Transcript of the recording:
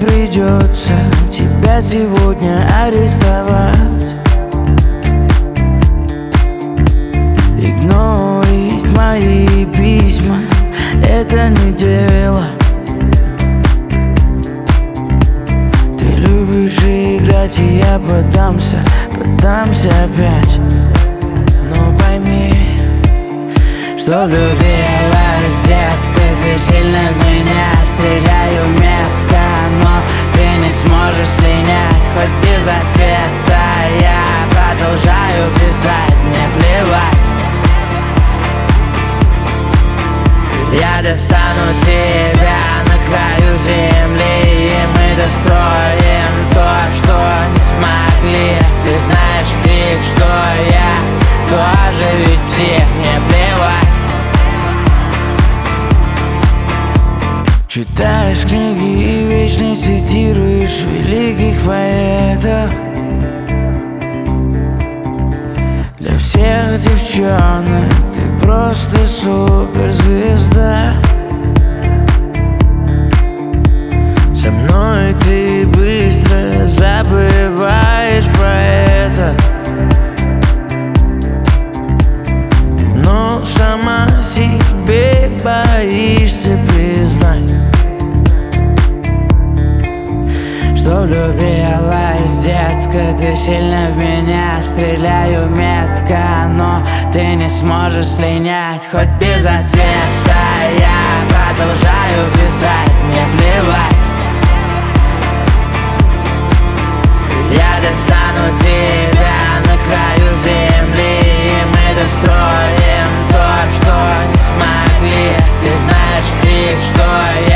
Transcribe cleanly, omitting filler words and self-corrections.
придется тебя сегодня арестовать. Игнорить мои письма — это не дело. Ты любишь играть, и я поддамся опять. Но пойми, что влюбилась, детка, ты сильно в меня. Стреляю метко, но ты не сможешь слинять. Хоть без ответа я продолжаю писать, мне плевать. Я достану тебя на краю земли, и мы достроим то, что не смогли. Ты знаешь, фиг, что я тоже ведь псих, мне плевать. Читаешь книги и вечно цитируешь великих поэтов. Для всех девчонок ты просто суперзвезда. Со мной ты быстро забываешь про это, но сама себе боишься признать, что влюбилась, детка, ты сильно в меня. Стреляю метко, но ты не сможешь слинять. Хоть без ответа я продолжаю писать, мне плевать. Я достану тебя на краю земли, и мы достроим то, что не смогли. Ты знаешь, фиг, что я